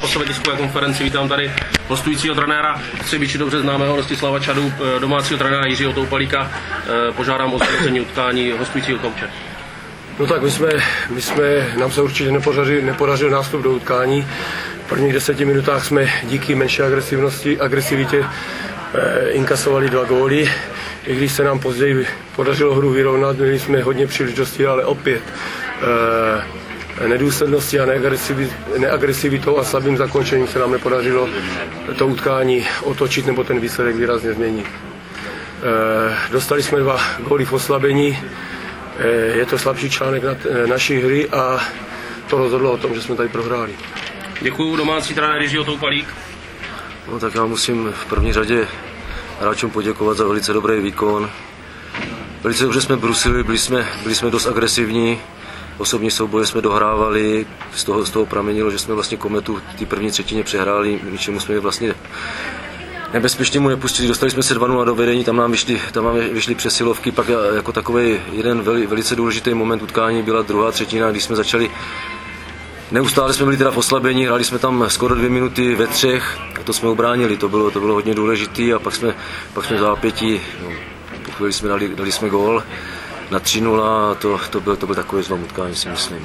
zápasové tiskové konferenci. Vítám tady hostujícího trenéra Třebiči, dobře známého Rostislava Čadu, domácího trenéra Jiřího Toupalíka. Požádám o zhodnocení utkání hostujícího kouče. No tak nám se určitě nepodařil nástup do utkání. V prvních 10 minutách jsme díky menší agresivitě inkasovali 2 góly. I když se nám později podařilo hru vyrovnat, měli jsme hodně příležitostí, ale opět nedůsledností a neagresivitou a slabým zakončením se nám nepodařilo to utkání otočit nebo ten výsledek výrazně změnit. Dostali jsme 2 góly v oslabení, je to slabší článek naší hry a to rozhodlo o tom, že jsme tady prohráli. Děkuju, domácí trenér Jiřího Toupalík. No tak já musím v první řadě hráčům poděkovat za velice dobrý výkon. Velice dobře jsme brusili, byli jsme dost agresivní, osobní souboje jsme dohrávali, z toho pramenilo, že jsme vlastně Kometu v té první třetině přehráli, ničemu jsme je vlastně nebezpečně mu nepustili, dostali jsme se 2-0 do vedení, tam nám vyšly přesilovky, pak jako takový jeden velice důležitý moment utkání byla druhá třetina, když jsme začali. Neustále jsme byli teda v oslabení, hráli jsme tam skoro 2 minuty ve 3 a to jsme ubránili, to bylo hodně důležitý a pak jsme v zápětí, po chvíli jsme dali jsme gól na 3-0 a to byl takový zlom utkání, si myslím.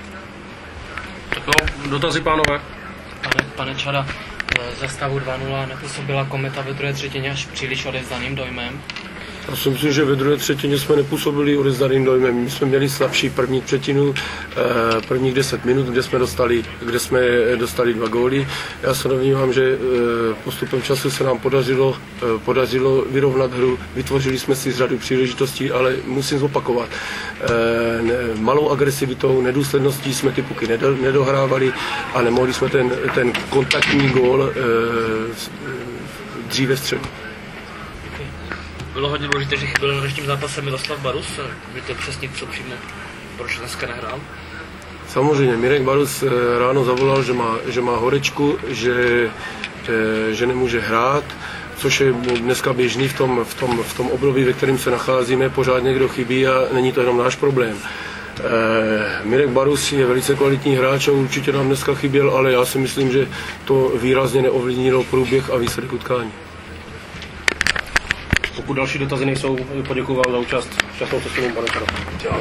Dotazy, pánové? Pane Čada, za stavu 2-0 nepůsobila Kometa ve druhé třetině až příliš odevzdaným dojmem? Já si myslím, že ve druhé třetině jsme nepůsobili odevzdaným dojmem. My jsme měli slabší první třetinu, prvních 10 minut, kde jsme dostali 2 góly. Já se domnívám, že postupem času se nám podařilo vyrovnat hru. Vytvořili jsme si řadu příležitostí, ale musím zopakovat. Malou agresivitou, nedůsledností jsme ty puky nedohrávali a nemohli jsme ten kontaktní gól dříve střelit. Bylo hodně důležité, že chyběl na dnešním zápase Miroslav Barus. Můžete přesnit, co přímo, proč dneska nehrál? Samozřejmě, Mirek Barus ráno zavolal, že má horečku, že nemůže hrát, což je dneska běžný v tom období, ve kterém se nacházíme, pořád někdo chybí a není to jenom náš problém. Mirek Barus je velice kvalitní hráč a určitě nám dneska chyběl, ale já si myslím, že to výrazně neovlivnilo průběh a výsledek utkání. Pokud další dotazy nejsou, poděkuji vám za účast. Šťastnou cestu, pane Čado.